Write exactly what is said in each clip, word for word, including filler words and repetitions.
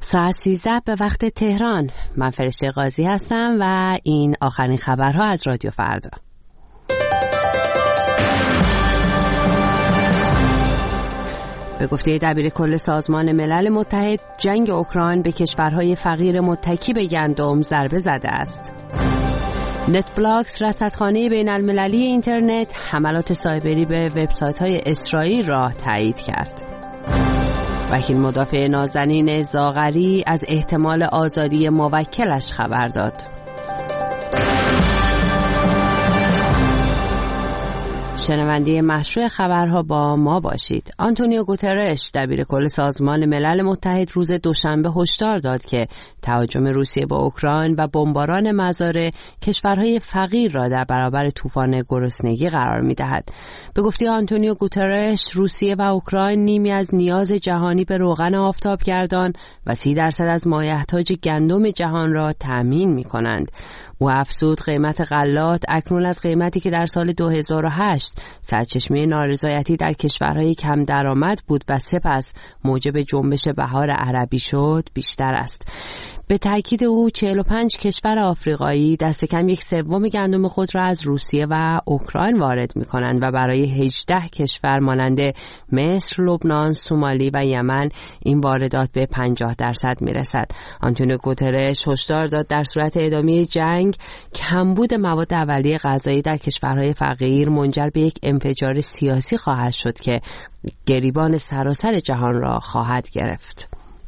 ساعت سیزده به وقت تهران. من فرشته قاضی هستم و این آخرین خبرها از رادیو فردا. به گفته دبیرکل سازمان ملل متحد، جنگ اوکراین به کشورهای فقیر متکی به گندم ضربه زده است. نت بلاکس، رصدخانه بین المللی اینترنت، حملات سایبری به وبسایت‌های اسرائیل را تایید کرد. وکیل مدافع نازنین زاغری از احتمال آزادی موکلش خبر داد. شنونده مشروع خبرها با ما باشید. آنتونیو گوترش، دبیرکل سازمان ملل متحد، روز دوشنبه هشدار داد که تهاجم روسیه به اوکراین و بمباران مزارع کشورهای فقیر را در برابر طوفان گرسنگی قرار می‌دهد. به گفته آنتونیو گوترش، روسیه و اوکراین نیمی از نیاز جهانی به روغن آفتابگردان و سی درصد از مایحتاج گندم جهان را تأمین می‌کنند. او افزود قیمت غلات اکنون از قیمتی که در سال دو هزار و هشت سرچشمه نارضایتی در کشورهای کم درآمد بود و سپس موجب جنبش بهار عربی شد بیشتر است. به تأکید او، چهل و پنج کشور آفریقایی دست کم یک سوم گندم خود را از روسیه و اوکراین وارد می‌کنند و برای هجده کشور مانند مصر، لبنان، سومالی و یمن این واردات به پنجاه درصد می‌رسد. آنتونیو گوترش هشدار داد در صورت ادامه جنگ، کمبود مواد اولیه غذایی در کشورهای فقیر منجر به یک انفجار سیاسی خواهد شد که گریبان سراسر جهان را خواهد گرفت.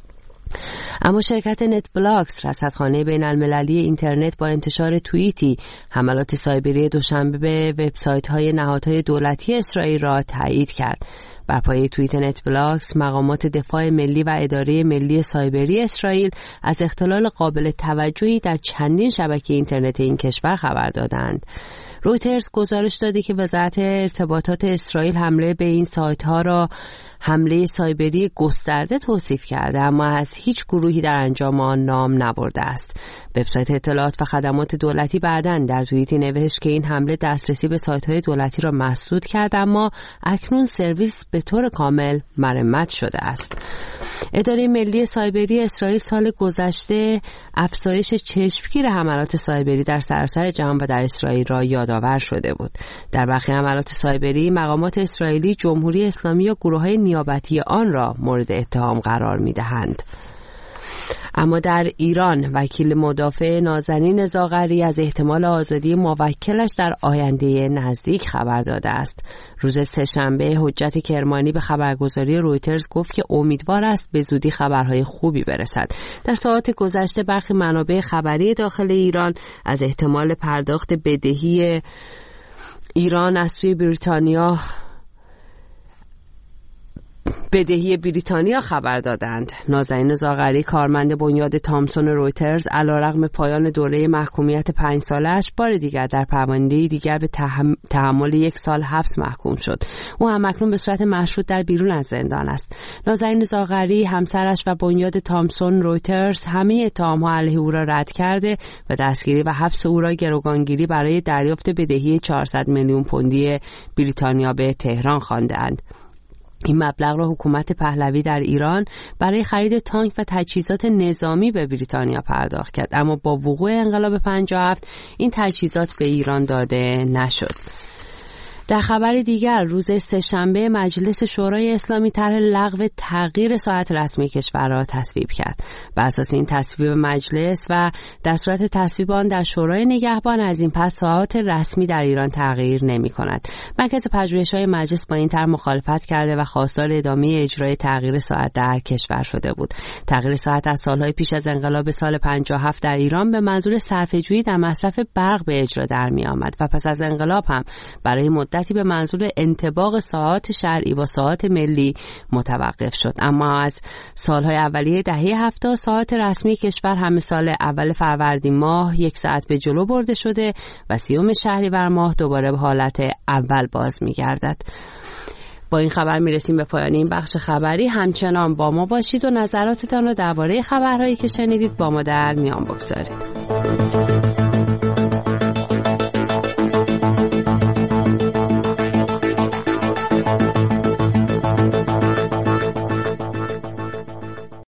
اما شرکت نت بلاکس، رصدخانه بین المللی اینترنت، با انتشار توییتی حملات سایبری دوشنبه به وبسایت‌های نهادهای دولتی اسرائیل را تایید کرد. بر پایه توییت نت بلاکس، مقامات دفاع ملی و اداره ملی سایبری اسرائیل از اختلال قابل توجهی در چندین شبکه اینترنت این کشور خبر دادند. رویترز گزارش داده که وزارت ارتباطات اسرائیل حمله به این سایت‌ها را حمله سایبری گسترده توصیف کرده، اما از هیچ گروهی در انجام آن نام نبرده است. وبسایت اطلاعات و خدمات دولتی بعداً در توییتی نوشت که این حمله دسترسی به سایت‌های دولتی را مسدود کرد، اما اکنون سرویس به طور کامل مرمت شده است. اداره ملی سایبری اسرائیل سال گذشته افزایش چشمگیر حملات سایبری در سراسر جهان و در اسرائیل را یادآور شده بود. در برخی حملات سایبری، مقامات اسرائیلی جمهوری اسلامی یا گروه‌های نیابتی آن را مورد اتهام قرار می‌دهند. اما در ایران، وکیل مدافع نازنین زاغری از احتمال آزادی موکلش در آینده نزدیک خبر داده است. روز سه‌شنبه حجت کرمانی به خبرگزاری رویترز گفت که امیدوار است به زودی خبرهای خوبی برسد. در ساعات گذشته برخی منابع خبری داخل ایران از احتمال پرداخت بدهی ایران از سوی بریتانیا بدهی بریتانیا خبر دادند. نازنین زاغری، کارمند بنیاد تامسون رویترز، علیرغم پایان دوره محکومیت پنج سالش، بار دیگر در پرونده دیگر به تحم... تحمل یک سال حبس محکوم شد. او هم اکنون به صورت مشروط در بیرون از زندان است. نازنین زاغری، همسرش و بنیاد تامسون رویترز همه اتهام‌ها علیه او را رد کرده و دستگیری و حبس او را گروگانگیری برای دریافت بدهی چهارصد میلیون پوندی بریتانیا به تهران خوانده‌اند. این مبلغ را حکومت پهلوی در ایران برای خرید تانک و تجهیزات نظامی به بریتانیا پرداخت کرد، اما با وقوع انقلاب پنجاه و هفت این تجهیزات به ایران داده نشد. در خبر دیگر، روز سه‌شنبه مجلس شورای اسلامی طرح لغو تغییر ساعت رسمی کشور را تصویب کرد. بر اساس این تصویب مجلس و در صورت تصویب آن در شورای نگهبان، از این پس ساعت رسمی در ایران تغییر نمی‌کند. مرکز پژوهش‌های مجلس با این طرح مخالفت کرده و خواستار ادامه اجرای تغییر ساعت در کشور شده بود. تغییر ساعت از سالهای پیش از انقلاب سال پنجاه و هفت در ایران به منظور صرفه‌جویی در مصرف برق به اجرا در می‌آمد و پس از انقلاب هم برای مدتی به منظور انطباق ساعات شرعی با ساعات ملی متوقف شد. اما از سالهای اولیه دهه هفتاد ساعات رسمی کشور همه سال اول فروردین ماه یک ساعت به جلو برده شده و سیوم شهریور ماه دوباره به حالت اول باز می‌گردد. با این خبر میرسیم به پایان این بخش خبری. همچنان با ما باشید و نظراتتان را درباره خبرهایی که شنیدید با ما در میان بگذارید.